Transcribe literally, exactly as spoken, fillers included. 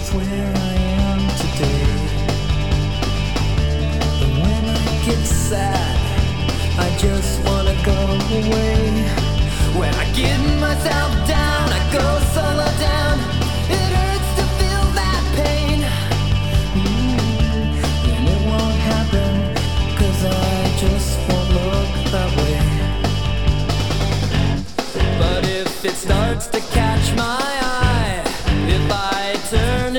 is where I am today. But when I get sad, I just wanna go away. When I get myself down, I go solo down. It hurts to feel that pain. Mm, and it won't happen, 'cause I just won't look that way. But if it starts to catch my eye, if I turn